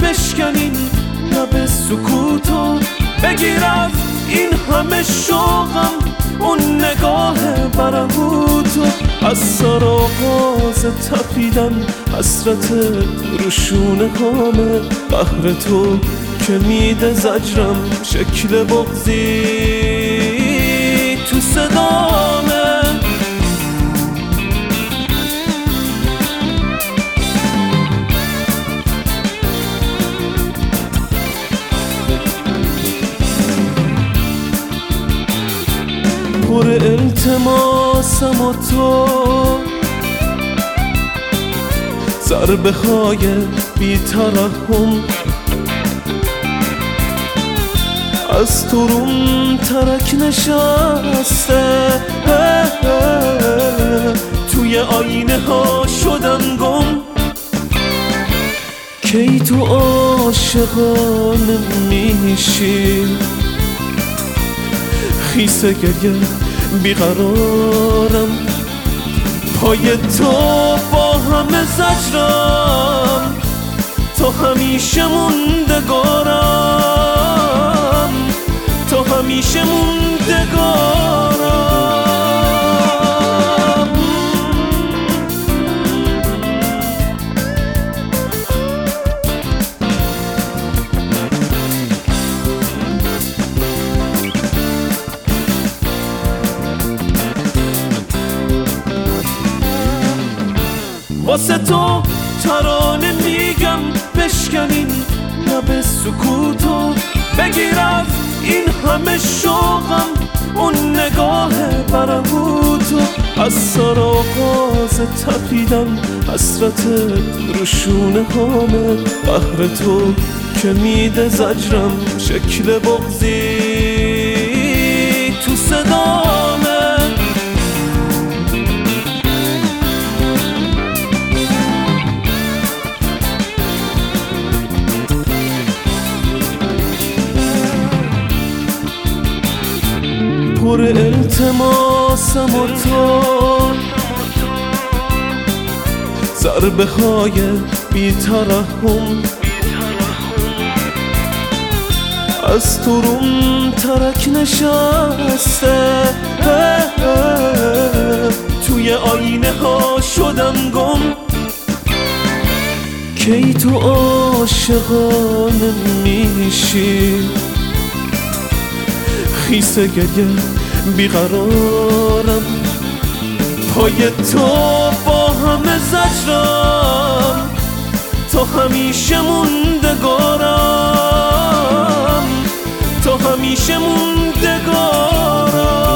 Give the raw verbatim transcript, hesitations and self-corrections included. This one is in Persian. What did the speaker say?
بشکنین لب سکوتو، بگیر از این همه شوقم اون نگاه برهوتو. از سر آغاز تپیدن حسرت روشونه هامه، قهر تو که میده زجرم شکل بغضی تو صدامه. پر التماسم و تو ضربه های بی ترحم، از تو روم ترک نشسته، توی آینه ها شدم گم. کی تو عاشقانه میشی، خیسه گریه بیقرارم، پای تو با همه زجرم، تو همیشه موندگارم، تو همیشه موندگارم. واسه تو ترانه میگم بشکنین لب سکوتو، بگیر از این همه شوقم اون نگاه برهوتو. از سر آغاز تپیدن حسرت روشونه هامه، قهر تو که میده زجرم شکل بغضی تو صدامه. پر التماسم و تو ضربه های بی ترحم، از تو روم ترک نشسته، توی آینه ها شدم گم. کی تو عاشقانه میشی، خیسه گریه بیقرارم، پای تو با همه زجرم، تو همیشه موندگارم، تو همیشه موندگارم.